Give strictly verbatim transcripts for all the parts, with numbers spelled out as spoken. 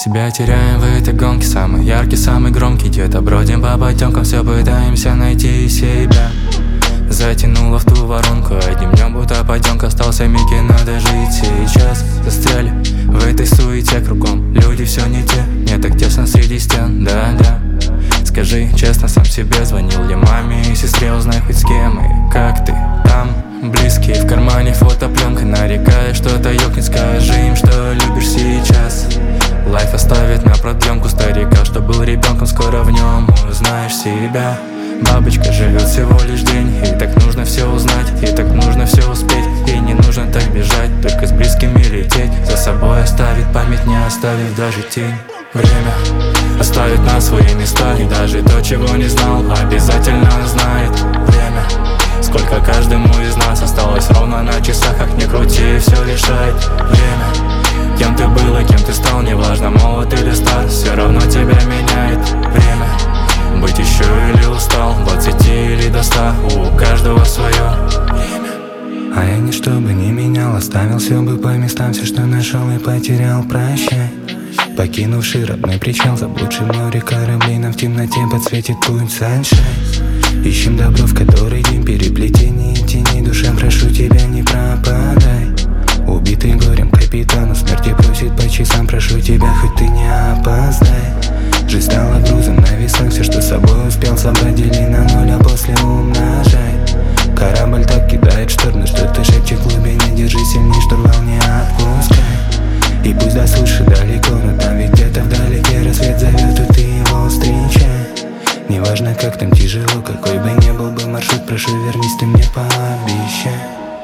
Себя теряем в этой гонке, самый яркий, самый громкий. Где-то бродим по потемкам, все пытаемся найти себя. Затянуло в ту воронку, одним днем будто подъемка. Остался Микки, надо жить сейчас. Застряли в этой суете кругом, люди все не те. Мне так тесно среди стен, да-да. Скажи честно сам себе, звонил ли маме и сестре, узнай хоть с кем и как ты там. Близкие в кармане фотопленка, нарекая, что-то ёкнет. Скажи им, что любишь сейчас. Лайф оставит на продъемку старика, что был ребенком, скоро в нем узнаешь себя. Бабочка живет всего лишь день, и так нужно все узнать, и так нужно все успеть. И не нужно так бежать, только с близкими лететь. За собой оставит память, не оставив даже тень. Время оставит на свои места, и даже то, чего не знал, обязательно знает. Время, сколько каждому из нас осталось ровно на часах. Как ни крути, все решает время. Кем ты был и кем ты стал, неважно, молод или стар, все равно тебя меняет время. Быть еще или устал, двадцати или до ста, у каждого свое время. А я ничто бы не менял, оставил все бы по местам. Все, что нашел и потерял, прощай. Покинувший родной причал, заблудший море кораблей, нам в темноте подсветит путь саншайн. Ищем добро, в который день переплетений теней. Душа, прошу тебя, не пропадай. Убитый горем капитану смерти просит по часам. Прошу тебя, хоть ты не опоздай. Жизнь стала грузом на весах, все, что с собой успел собрать, дели на ноль, а после умножай. Корабль так кидает шторм, что ты шепчет в глубине. Держи сильней, штурвал не отпускай. И пусть до суши далеко, но там ведь где-то вдалеке рассвет зовет, и ты его встречай. Неважно, как там тяжело, какой бы ни был бы маршрут, прошу, вернись, ты мне пообещай.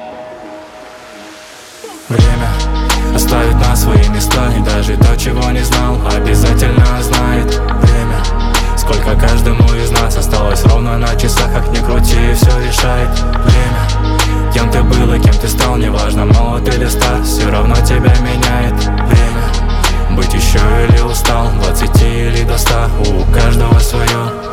Время оставит на свои места, и даже то, чего не знал, обязательно знает время. Сколько каждому из нас осталось ровно на часах. Как ни крути, все решает время. Кем ты был и кем ты стал, неважно, молод или стар, все равно тебя меняет время. Быть еще или устал, двадцати или до ста, у каждого свое